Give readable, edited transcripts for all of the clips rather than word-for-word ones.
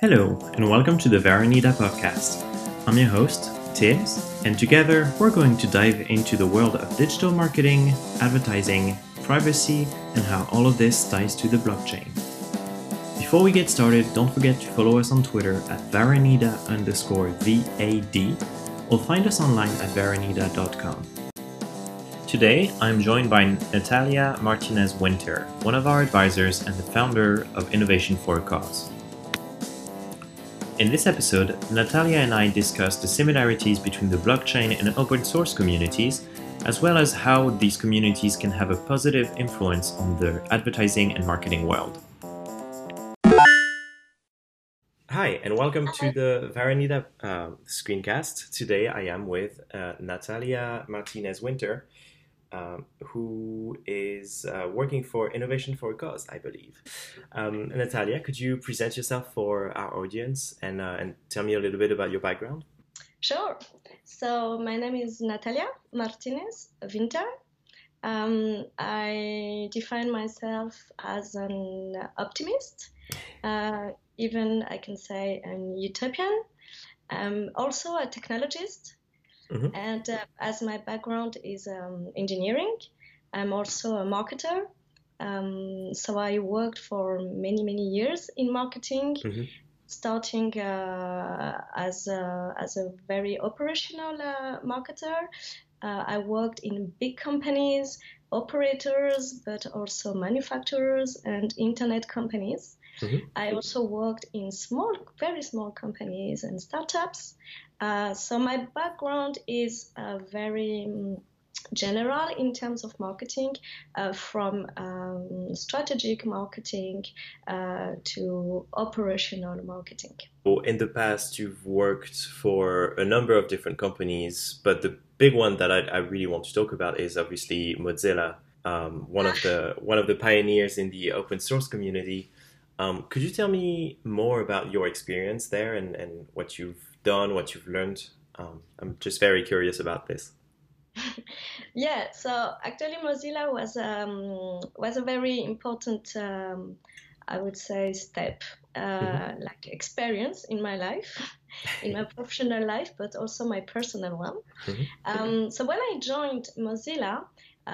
Hello, and welcome to the Varanida podcast. I'm your host, Tibbs, and together we're going to dive into the world of digital marketing, advertising, privacy, and how all of this ties to the blockchain. Before we get started, don't forget to follow us on Twitter at Varanida_VAD, or find us online at varanida.com. Today, I'm joined by Natalia Martinez Winter, one of our advisors and the founder of Innovation for a Cause. In this episode, Natalia and I discuss the similarities between the blockchain and open source communities, as well as how these communities can have a positive influence on the advertising and marketing world. Hi, and welcome to the Varanida screencast. Today I am with Natalia Martinez Winter, who is working for Innovation for a Cause, I believe. Natalia, could you present yourself for our audience and tell me a little bit about your background? Sure. So my name is Natalia Martinez Winter. I define myself as an optimist, even I can say an utopian. I'm also a technologist. Mm-hmm. And as my background is engineering, I'm also a marketer. So I worked for many years in marketing, mm-hmm. starting as a very operational marketer. I worked in big companies, operators, but also manufacturers and internet companies. Mm-hmm. I also worked in very small companies and startups. So my background is very general in terms of marketing, from strategic marketing to operational marketing. In the past, you've worked for a number of different companies, but the big one that I really want to talk about is obviously Mozilla, one of the pioneers in the open source community. Could you tell me more about your experience there and what you've done, what you've learned? I'm just very curious about this. Yeah, so actually Mozilla was a very important, I would say, step, like experience in my life, in my professional life, but also my personal one. Mm-hmm. So when I joined Mozilla,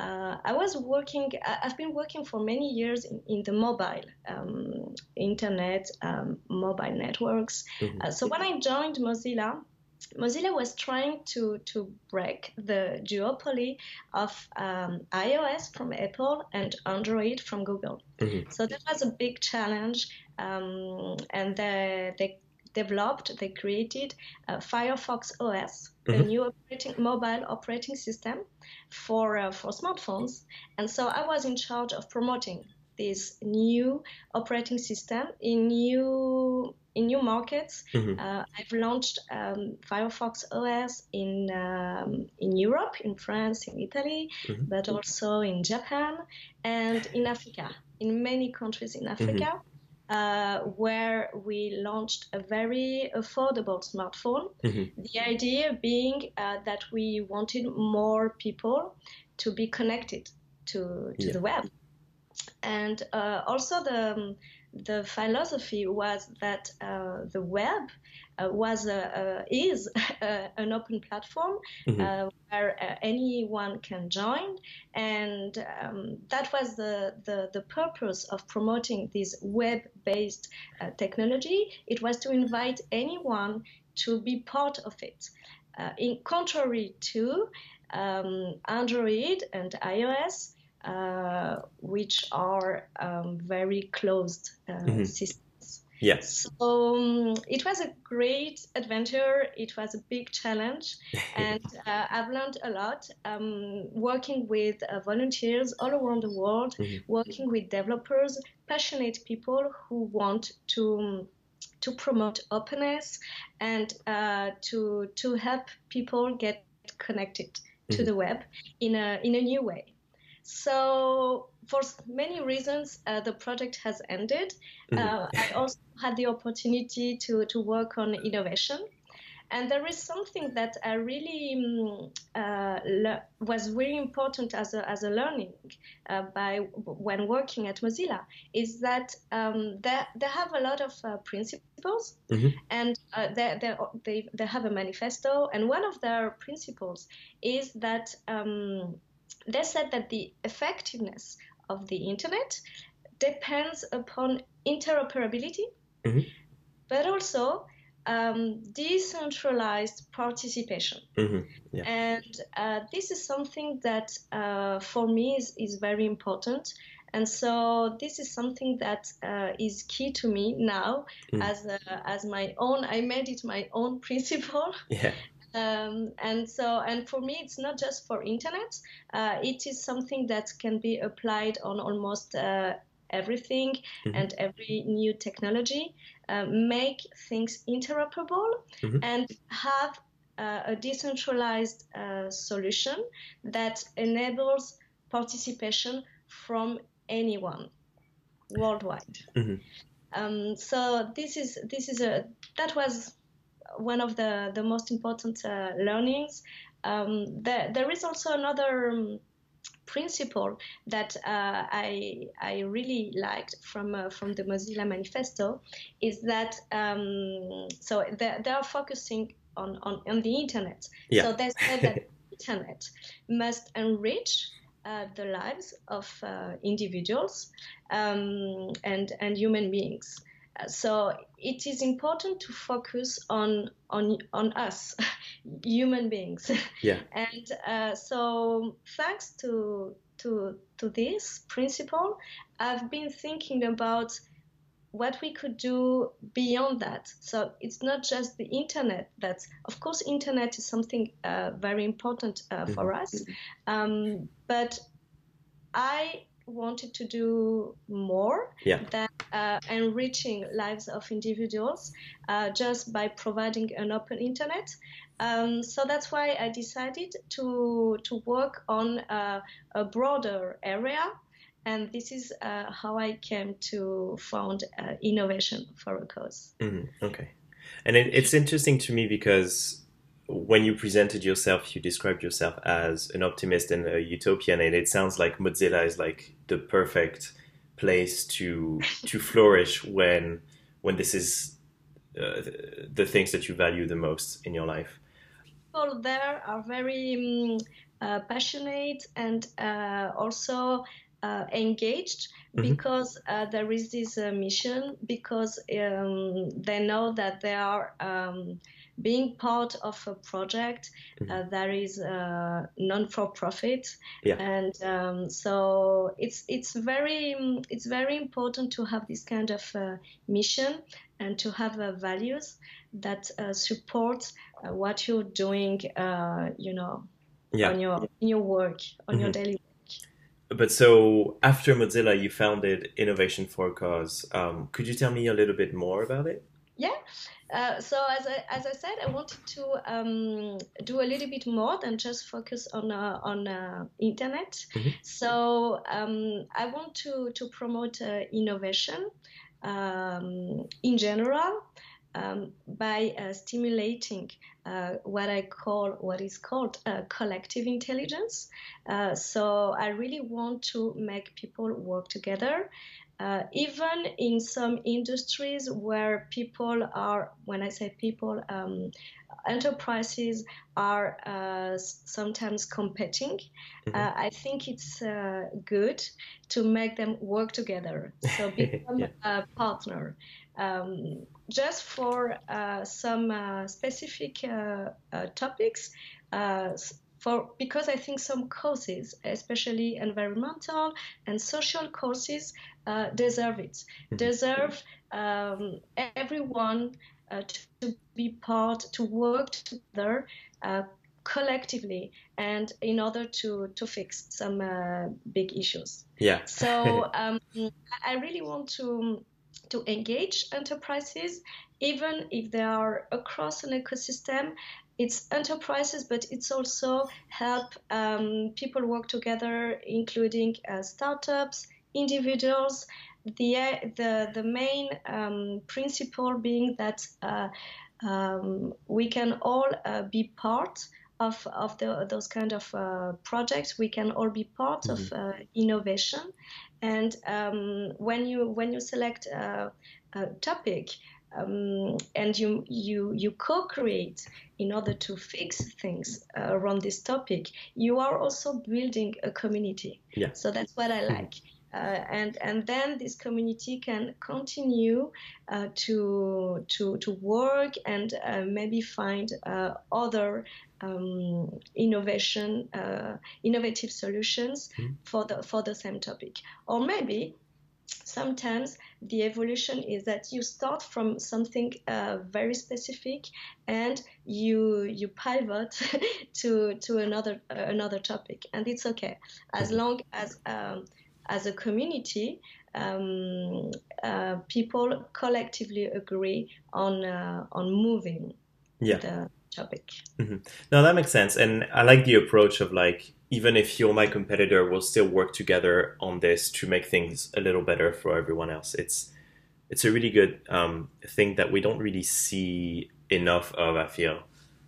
I've been working for many years in the mobile, internet, mobile networks. Mm-hmm. So when I joined Mozilla was trying to break the duopoly of iOS from Apple and Android from Google. Mm-hmm. So that was a big challenge, and they created Firefox OS, mm-hmm. a new mobile operating system for smartphones. And so I was in charge of promoting this new operating system in new markets. Mm-hmm. I've launched Firefox OS in Europe, in France, in Italy, mm-hmm. but also in Japan and in Africa, in many countries in Africa. Mm-hmm. Where we launched a very affordable smartphone. Mm-hmm. The idea being that we wanted more people to be connected to the web. And also the philosophy was that the web is an open platform, mm-hmm. Where anyone can join, and that was the purpose of promoting this web-based technology. It was to invite anyone to be part of it. In contrary to Android and iOS, which are very closed mm-hmm. systems. Yes. So it was a great adventure. It was a big challenge, and I've learned a lot working with volunteers all around the world, mm-hmm. working with developers, passionate people who want to promote openness and to help people get connected mm-hmm. to the web in a new way. So for many reasons, the project has ended. Mm-hmm. I also had the opportunity to work on innovation. And there is something that I really was really important as a learning when working at Mozilla, is that they have a lot of principles, and they have a manifesto, and one of their principles is that they said that the effectiveness of the internet depends upon interoperability, but also decentralized participation. Yeah. And this is something that for me is very important. And so this is something that is key to me now as my own, I made it my own principle. Yeah. And for me, it's not just for internet. It is something that can be applied on almost everything and every new technology. Make things interoperable and have a decentralized solution that enables participation from anyone worldwide. So that was one of the most important learnings. There is also another principle that I really liked from the Mozilla Manifesto, is that so they are focusing on the internet. Yeah. So they said that the internet must enrich the lives of individuals and human beings. So it is important to focus on us, human beings. Yeah. And so thanks to this principle, I've been thinking about what we could do beyond that. So it's not just the internet. That's, of course, internet is something very important for us. But I wanted to do more than enriching lives of individuals just by providing an open internet. So that's why I decided to work on a broader area. And this is how I came to found Innovation for a Cause. Okay. And it's interesting to me because when you presented yourself, you described yourself as an optimist and a utopian, and it sounds like Mozilla is like the perfect place to flourish when this is the things that you value the most in your life. People there are very passionate and also engaged because there is this mission, because they know that they are being part of a project that is non-for-profit, and so it's very important to have this kind of mission and to have values that support what you're doing, in your work, on your daily work. But so after Mozilla, you founded Innovation for a Cause. Could you tell me a little bit more about it? Yeah. So as I said, I wanted to do a little bit more than just focus on internet. So I want to promote innovation in general by stimulating what is called collective intelligence. So I really want to make people work together. Even in some industries where people are, when I say people, enterprises are sometimes competing, I think it's good to make them work together. So become a partner. Just for some specific topics, because I think some causes, especially environmental and social causes, deserve it. Deserve everyone to be part, to work together collectively, and in order to fix some big issues. Yeah. So I really want to engage enterprises, even if they are across an ecosystem. It's enterprises, but it's also help people work together, including startups, individuals. The main principle being that we can all be part of those kind of projects. We can all be part of innovation. And when you select a topic and you co-create in order to fix things around this topic, you are also building a community. Yeah. So that's what I like. And then this community can continue to work and maybe find other innovative solutions for the same topic. Or maybe sometimes the evolution is that you start from something very specific and you pivot to another topic, and it's okay as long as a community, people collectively agree on moving the topic. No, that makes sense. And I like the approach of like, even if you're my competitor, we'll still work together on this to make things a little better for everyone else. It's a really good thing that we don't really see enough of, I feel.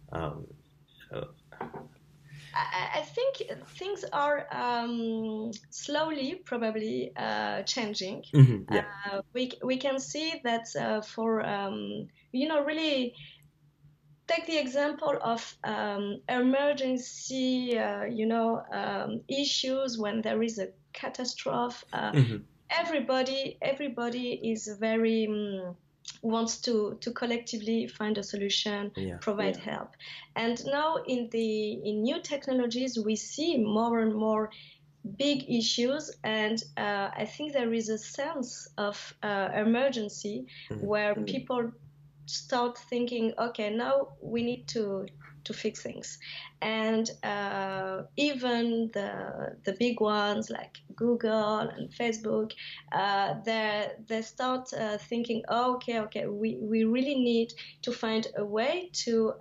I think things are slowly probably changing. We can see that for really take the example of emergency issues when there is a catastrophe. Everybody is very wants to collectively find a solution, provide help. And now in new technologies, we see more and more big issues, and I think there is a sense of emergency where people start thinking, okay, now we need to fix things. And even the big ones like Google and Facebook, they start thinking, oh, okay, we really need to find a way to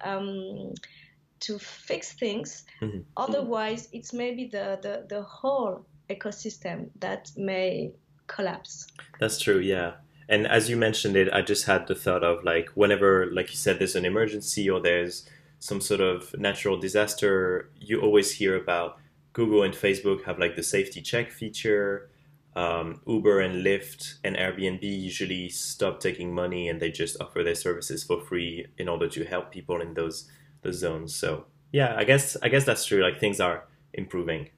fix things. Otherwise, it's maybe the whole ecosystem that may collapse. That's true, yeah. And as you mentioned it, I just had the thought of like, whenever, like you said, there's an emergency or there's some sort of natural disaster, you always hear about Google and Facebook have like the safety check feature. Uber and Lyft and Airbnb usually stop taking money and they just offer their services for free in order to help people in those zones. So yeah, I guess that's true. Like things are improving.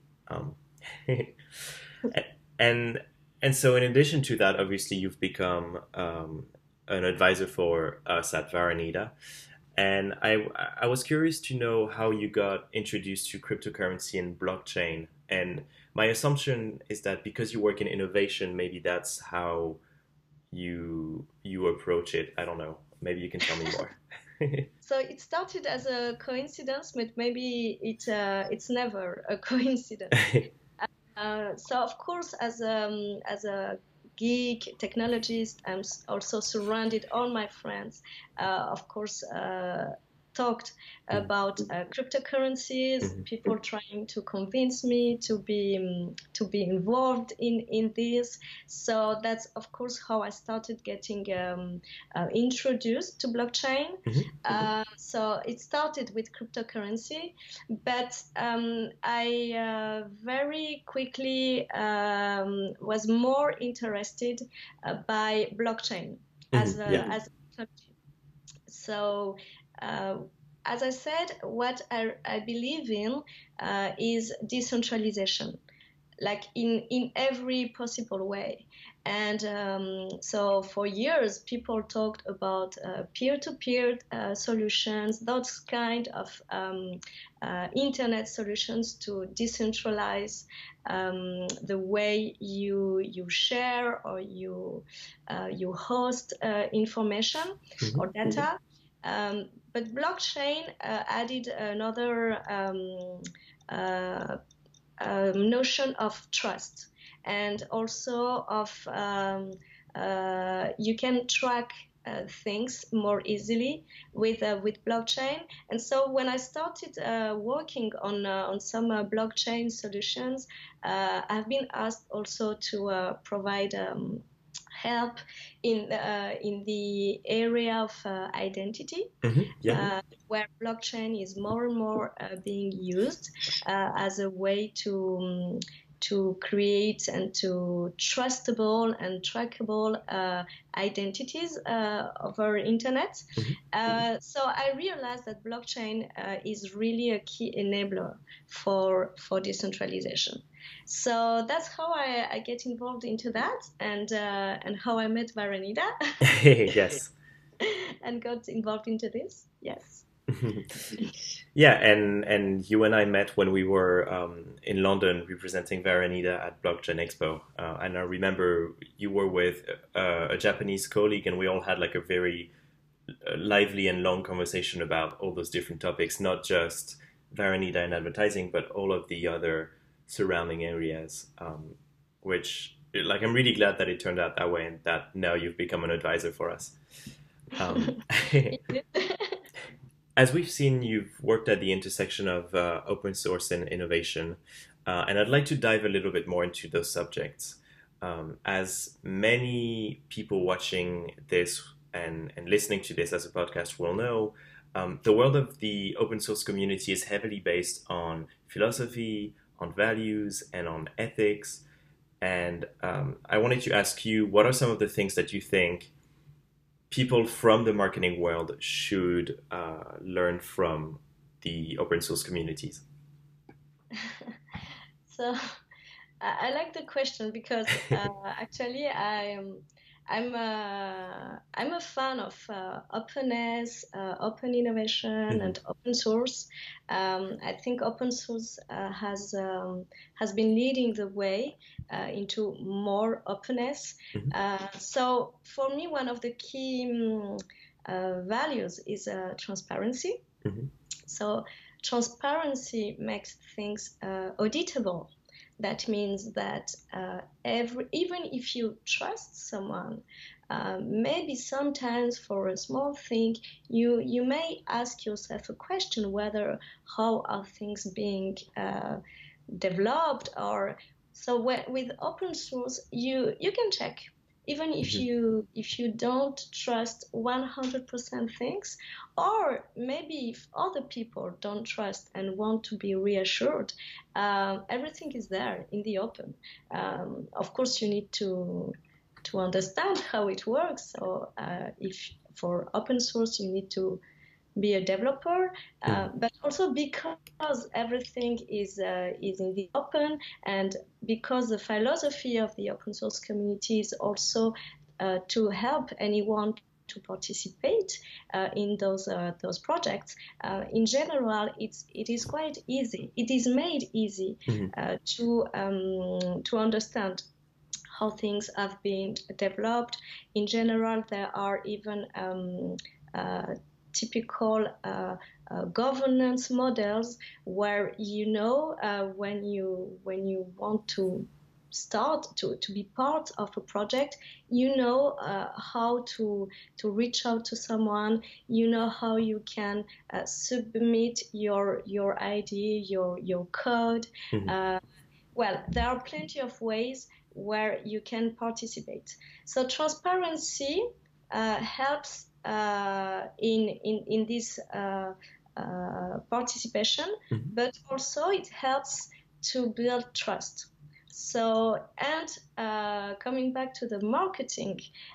And so in addition to that, obviously you've become an advisor for us at Varanida. And I was curious to know how you got introduced to cryptocurrency and blockchain. And my assumption is that because you work in innovation, maybe that's how you approach it. I don't know. Maybe you can tell me more. So it started as a coincidence, but maybe it's never a coincidence. So of course, as a geek technologist, I'm also surrounded. All my friends, of course, talked about cryptocurrencies. People trying to convince me to be involved in this. So that's of course how I started getting introduced to blockchain. So it started with cryptocurrency, but I very quickly was more interested by blockchain as a technology. So as I said, what I believe in is decentralization, like in every possible way. And so for years, people talked about peer-to-peer solutions, those kind of internet solutions to decentralize the way you share or you host information or data. But blockchain added another notion of trust, and also of you can track things more easily with blockchain. And so when I started working on some blockchain solutions, I've been asked also to provide help in the area of identity, where blockchain is more and more being used as a way to create and to trustable and trackable identities over internet. So I realized that blockchain is really a key enabler for decentralization. So that's how I get involved into that, and how I met Varanida. Yes. And got involved into this. Yes. Yeah, and you and I met when we were in London representing Varanida at Blockchain Expo, and I remember you were with a Japanese colleague, and we all had like a very lively and long conversation about all those different topics, not just Varanida and advertising, but all of the other surrounding areas, which, like, I'm really glad that it turned out that way and that now you've become an advisor for us. As we've seen, you've worked at the intersection of open source and innovation, and I'd like to dive a little bit more into those subjects. As many people watching this and listening to this as a podcast will know, the world of the open source community is heavily based on philosophy, on values, and on ethics. And I wanted to ask you, what are some of the things that you think people from the marketing world should learn from the open source communities? So I like the question because actually I'm a fan of openness, open innovation, and open source. I think open source has been leading the way into more openness. So for me, one of the key values is transparency. So transparency makes things auditable. That means that even if you trust someone, maybe sometimes for a small thing, you may ask yourself a question whether how are things being developed, or so with open source you can check. Even if you don't trust 100% things, or maybe if other people don't trust and want to be reassured, everything is there in the open. Of course, you need to understand how it works. So if for open source, you need to be a developer, but also because everything is in the open, and because the philosophy of the open source community is also to help anyone to participate in those projects. In general, it is quite easy. It is made easy to understand how things have been developed. In general, there are even typical governance models where when you want to start to be part of a project, how to reach out to someone, how you can submit your idea, your code. Well, there are plenty of ways where you can participate. So transparency helps in this participation, but also it helps to build trust. So, and coming back to the marketing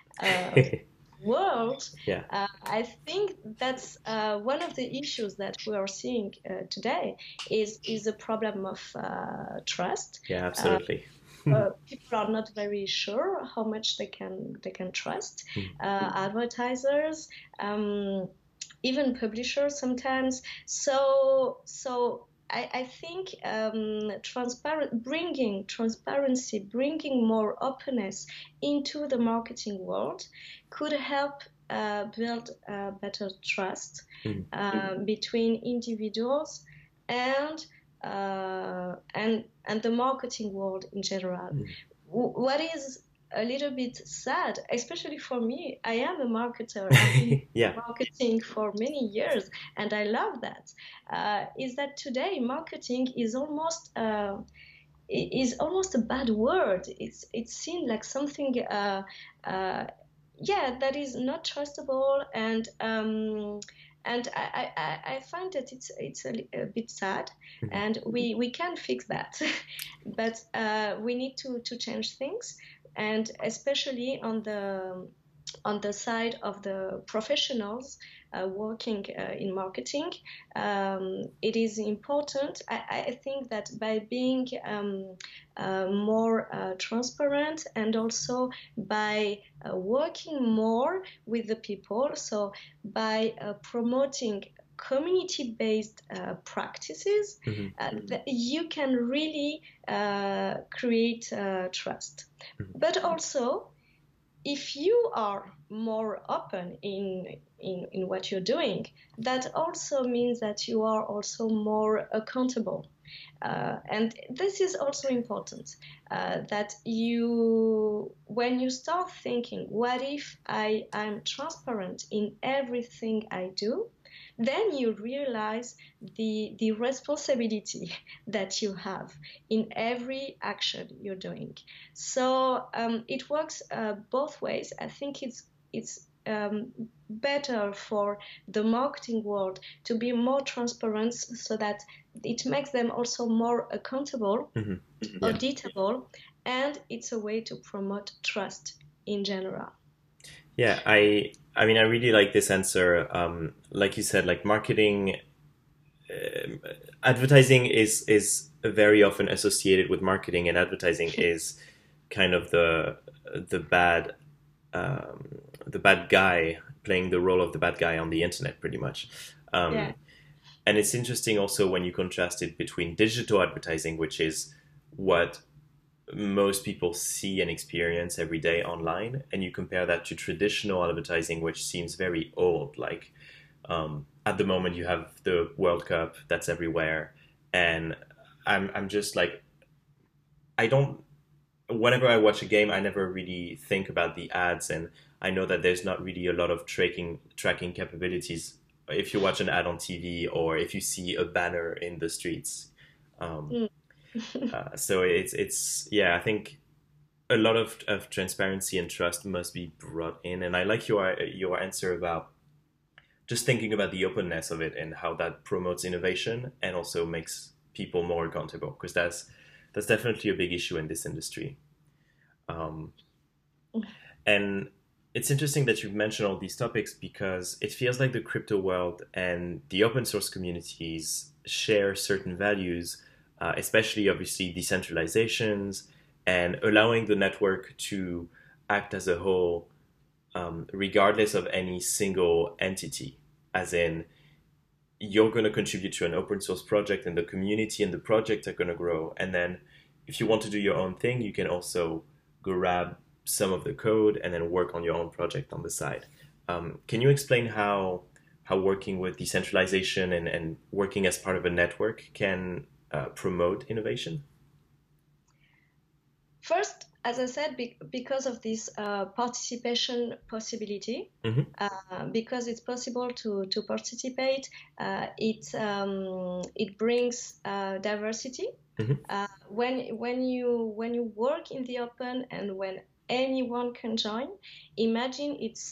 world, I think that's one of the issues that we are seeing today is a problem of trust. Yeah, absolutely. People are not very sure how much they can trust advertisers, even publishers sometimes. So I think bringing transparency, bringing more openness into the marketing world could help build better trust between individuals and the marketing world in general. What is a little bit sad, especially for me, I am a marketer. I've been marketing for many years, and I love that. Is that today marketing is almost is almost a bad word. It's seen like something, yeah, that is not trustable, and I find that it's a bit sad, and we can fix that, but we need to change things, and especially on the side of the professionals working in marketing, it is important. I think that by being more transparent, and also by working more with the people, so by promoting community-based practices, you can really create trust. But also, if you are more open in what you're doing, that also means that you are also more accountable. And this is also important, that when you start thinking, what if I'm transparent in everything I do, then you realize the responsibility that you have in every action you're doing. So it works both ways. I think it's better for the marketing world to be more transparent, so that it makes them also more accountable, auditable, and it's a way to promote trust in general. Yeah, I mean, I really like this answer. Like you said, like marketing, advertising is very often associated with marketing, and advertising is kind of the bad the bad guy, playing the role of the bad guy on the internet, pretty much. Yeah. And it's interesting also when you contrast it between digital advertising, which is what most people see and experience every day online, and you compare that to traditional advertising, which seems very old. Like at the moment, you have the World Cup that's everywhere, and I'm just like, I don't. Whenever I watch a game, I never really think about the ads, and I know that there's not really a lot of tracking capabilities if you watch an ad on TV or if you see a banner in the streets. So it's yeah, I think a lot of transparency and trust must be brought in, and I like your answer about just thinking about the openness of it and how that promotes innovation and also makes people more accountable, because that's definitely a big issue in this industry. Um, and it's interesting that you've mentioned all these topics because it feels like the crypto world and the open source communities share certain values, especially obviously decentralizations and allowing the network to act as a whole, regardless of any single entity. As in, you're going to contribute to an open source project, and the community and the project are going to grow. And then, if you want to do your own thing, you can also grab some of the code and then work on your own project on the side. Can you explain how working with decentralization and working as part of a network can promote innovation? First, as I said, because of this participation possibility, because it's possible to participate, it brings diversity. When you work in the open and when anyone can join, imagine it's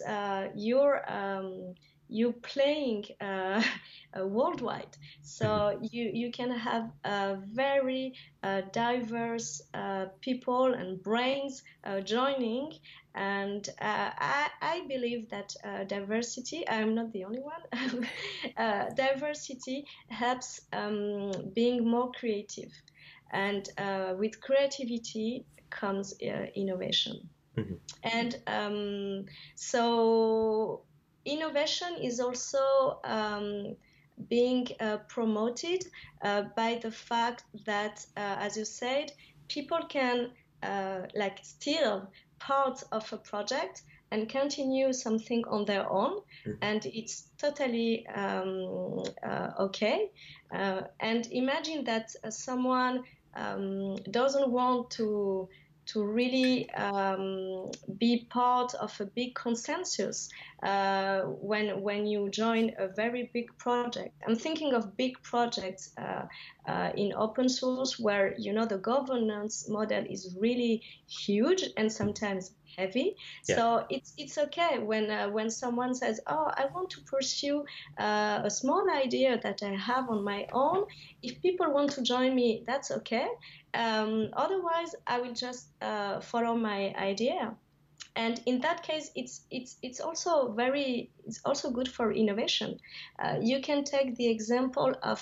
you playing worldwide. So you can have a very diverse people and brains joining, and I believe that diversity, I'm not the only one, diversity helps being more creative, and with creativity comes innovation. And so innovation is also being promoted by the fact that, as you said, people can like steal parts of a project and continue something on their own, and it's totally okay. And imagine that someone doesn't want to really be part of a big consensus when you join a very big project. I'm thinking of big projects in open source where the governance model is really huge and sometimes heavy. Yeah. So it's okay when someone says, "Oh, I want to pursue a small idea that I have on my own. If people want to join me, that's okay. Otherwise, I will just follow my idea." And in that case, it's also good for innovation. You can take the example of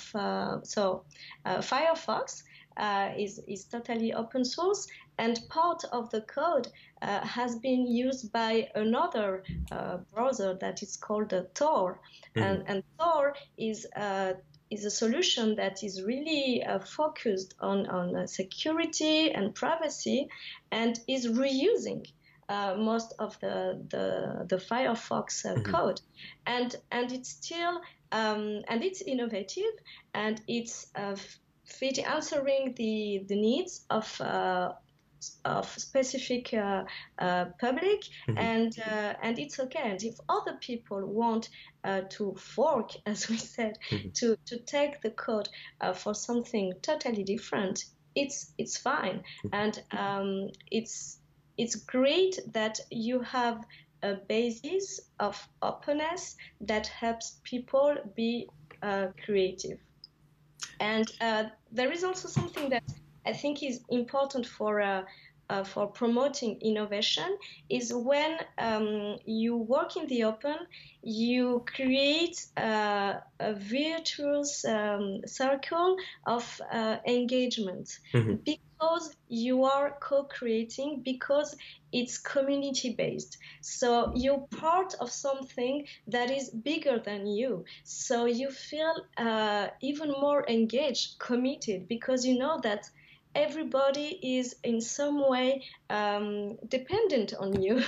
Firefox is totally open source, and part of the code has been used by another browser that is called Tor, and Tor is a solution that is really focused on security and privacy, and is reusing most of the Firefox code, and it's still and it's innovative, and it's answering the needs of specific public, and it's okay. And if other people want to fork, as we said, to take the code for something totally different, it's fine. And it's great that you have a basis of openness that helps people be creative. And there is also something that I think is important for promoting innovation, is when you work in the open, you create a virtuous circle of engagement, because you are co-creating, because it's community-based. So you're part of something that is bigger than you. So you feel even more engaged, committed, because you know that everybody is in some way dependent on you.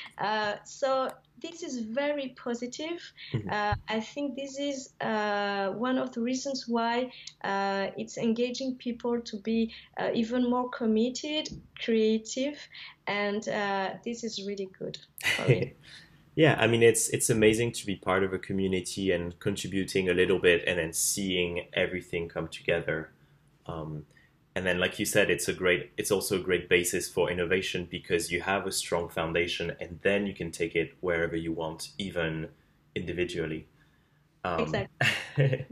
So this is very positive. I think this is one of the reasons why it's engaging people to be even more committed, creative, and this is really good for me. Yeah, I mean, it's amazing to be part of a community and contributing a little bit and then seeing everything come together. And then, like you said, it's also a great basis for innovation, because you have a strong foundation and then you can take it wherever you want, even individually. Exactly.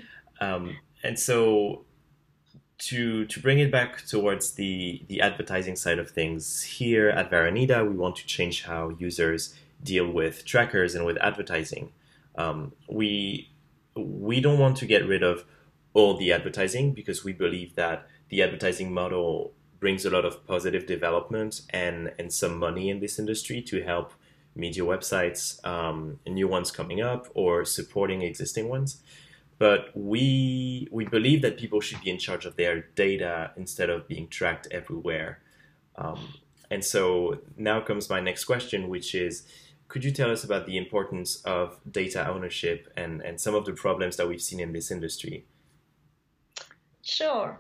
And so to bring it back towards the advertising side of things, here at Veranida, we want to change how users deal with trackers and with advertising. We don't want to get rid of all the advertising, because we believe that the advertising model brings a lot of positive development and some money in this industry to help media websites, new ones coming up, or supporting existing ones. But we believe that people should be in charge of their data instead of being tracked everywhere. And so now comes my next question, which is, could you tell us about the importance of data ownership and some of the problems that we've seen in this industry? Sure.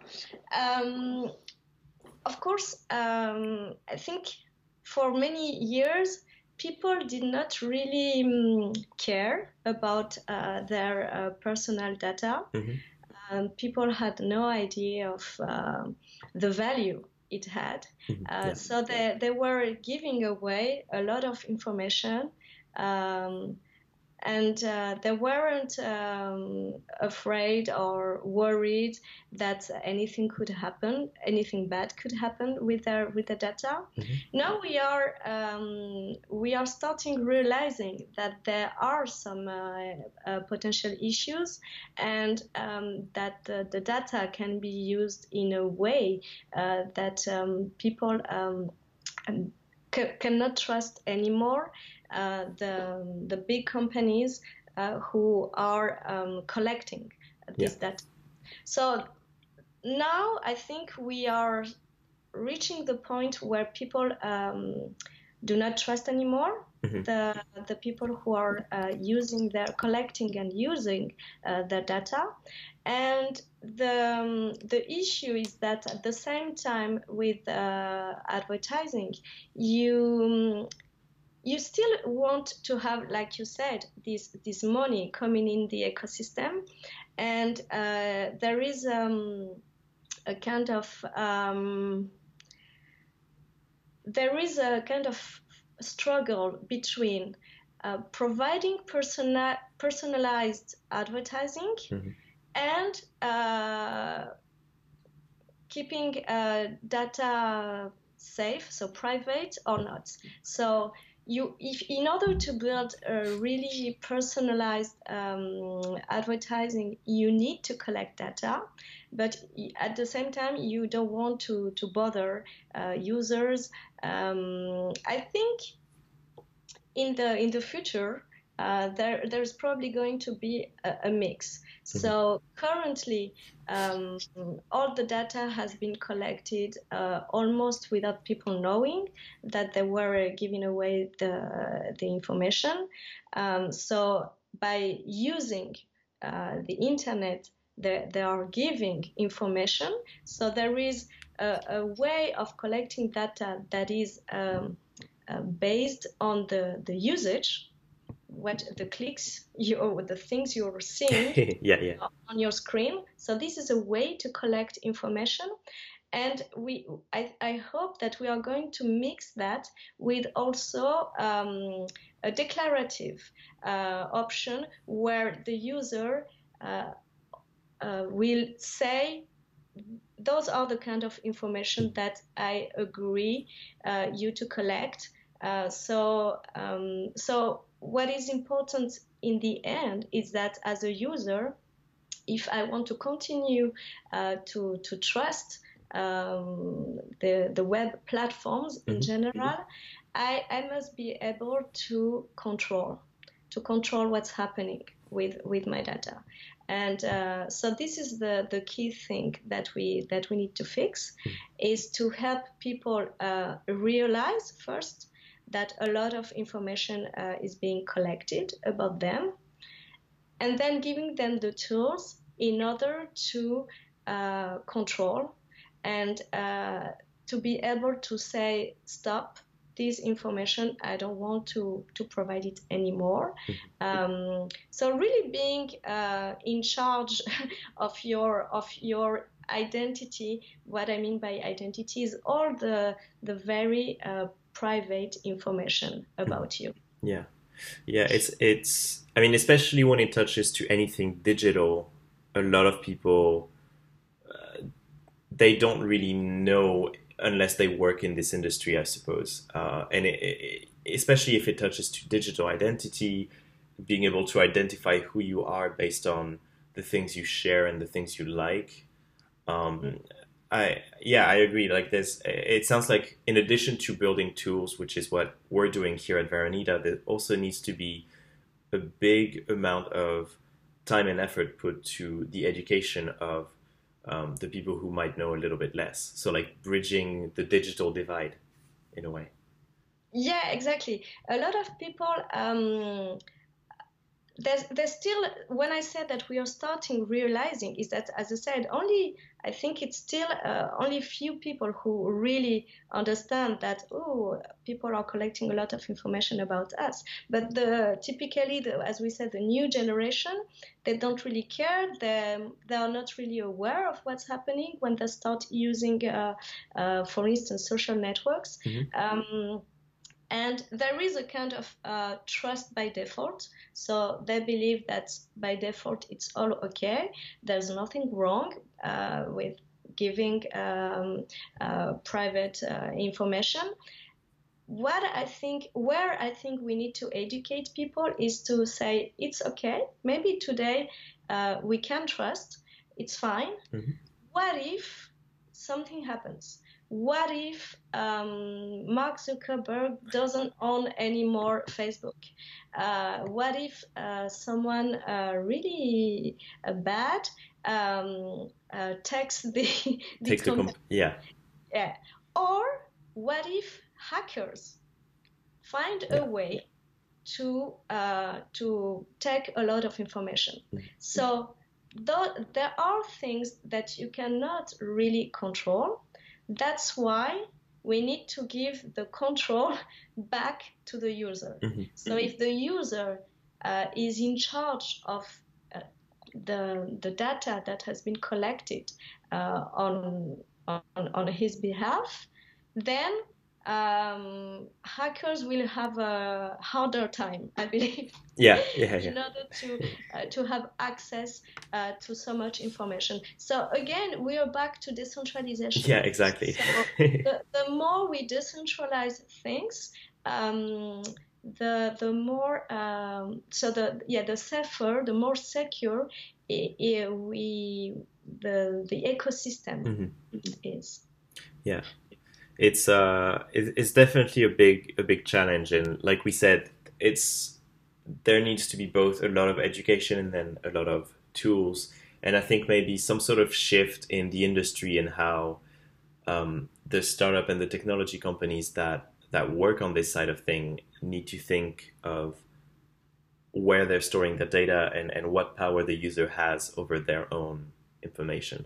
Of course, I think for many years, people did not really care about their personal data. People had no idea of the value it had. So they were giving away a lot of information, and they weren't afraid or worried that anything bad could happen with the data. Now we are starting realizing that there are some potential issues, and that the data can be used in a way that people cannot trust anymore. The big companies who are collecting this data. So now I think we are reaching the point where people do not trust anymore the people who are collecting and using their data. And the issue is that at the same time with advertising, you still want to have, like you said, this money coming in the ecosystem, and there is a kind of struggle between providing personalized advertising and keeping data safe, so private or not. So in order to build a really personalized advertising, you need to collect data, but at the same time, you don't want to bother users. I think in the future, there's probably going to be a mix. So currently, all the data has been collected almost without people knowing that they were giving away the information. So by using the internet, they are giving information. So there is a way of collecting data that is based on the usage, what the clicks, the things you're seeing on your screen. So this is a way to collect information. And I hope that we are going to mix that with also a declarative option where the user will say, those are the kind of information that I agree you to collect. So what is important in the end is that as a user, if I want to continue to trust the web platforms in general, I must be able to control what's happening with my data. And so this is the key thing that we need to fix, is to help people realize first that a lot of information is being collected about them, and then giving them the tools in order to control and to be able to say, stop, this information, I don't want to provide it anymore. So really being in charge of your identity. What I mean by identity is all the very private information about you. Yeah, it's. I mean, especially when it touches to anything digital, a lot of people they don't really know unless they work in this industry, I suppose. And especially if it touches to digital identity, being able to identify who you are based on the things you share and the things you like. I agree. Like it sounds like in addition to building tools, which is what we're doing here at Veranida, there also needs to be a big amount of time and effort put to the education of the people who might know a little bit less. So like bridging the digital divide in a way. Yeah, exactly. A lot of people, there's still, when I said that we are starting realizing, is that, as I said, I think it's still only few people who really understand that, people are collecting a lot of information about us. But typically, as we said, the new generation, they don't really care. They are not really aware of what's happening when they start using, for instance, social networks. And there is a kind of trust by default. So they believe that by default it's all okay. There's nothing wrong with giving private information. Where I think we need to educate people is to say, it's okay. Maybe today we can trust. It's fine. What if something happens? What if Mark Zuckerberg doesn't own anymore Facebook? What if someone really bad takes the company? Yeah. Or what if hackers find a way to take a lot of information. So there are things that you cannot really control. That's why we need to give the control back to the user. So if the user is in charge of the data that has been collected on his behalf, then hackers will have a harder time, I believe. In order to have access to so much information. So again, we are back to decentralization. Yeah, exactly. So the more we decentralize things, the more the safer, the more secure the ecosystem is. Yeah. It's definitely a big challenge, and like we said, there needs to be both a lot of education and then a lot of tools, and I think maybe some sort of shift in the industry and how the startup and the technology companies that work on this side of thing need to think of where they're storing the data and what power the user has over their own information.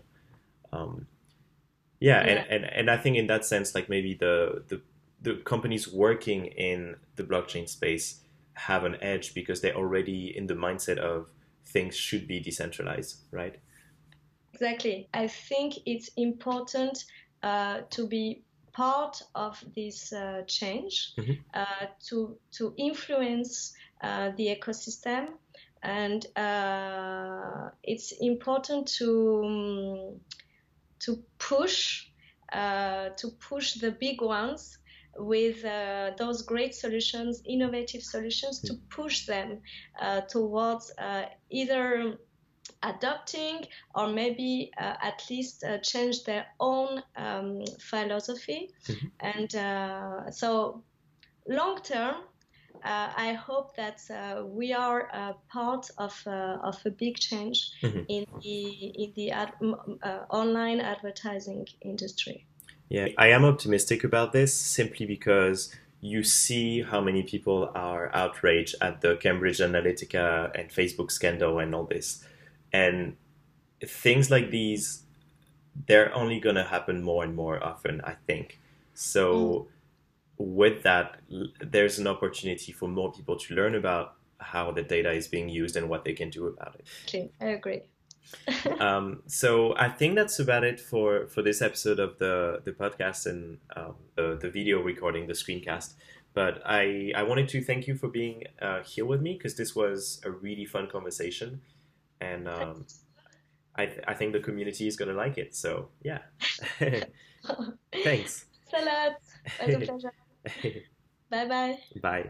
And I think in that sense, like maybe the companies working in the blockchain space have an edge because they're already in the mindset of things should be decentralized, right? Exactly. I think it's important to be part of this change, to influence the ecosystem, and it's important to push the big ones with those great solutions, innovative solutions, to push them towards either adopting or maybe at least change their own philosophy. And so long term, I hope that we are part of a big change in the online advertising industry. Yeah, I am optimistic about this simply because you see how many people are outraged at the Cambridge Analytica and Facebook scandal and all this. And things like these, they're only going to happen more and more often, I think. So with that, there's an opportunity for more people to learn about how the data is being used and what they can do about it. Okay, I agree. So I think that's about it for this episode of the podcast and the video recording, the screencast. But I wanted to thank you for being here with me, because this was a really fun conversation. And I think the community is going to like it. So, yeah. Thanks. Thanks a lot. It was a pleasure. Bye-bye. Bye.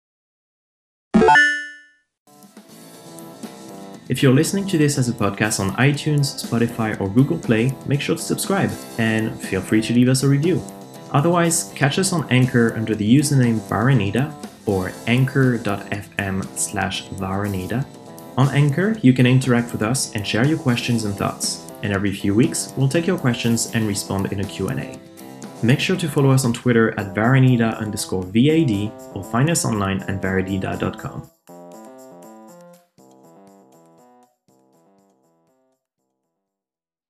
If you're listening to this as a podcast on iTunes, Spotify, or Google Play, make sure to subscribe and feel free to leave us a review. Otherwise, catch us on Anchor under the username Varanida or anchor.fm/Varanida. On Anchor, you can interact with us and share your questions and thoughts. And every few weeks, we'll take your questions and respond in a Q&A. Make sure to follow us on Twitter at Varanida_VAD or find us online at varanida.com.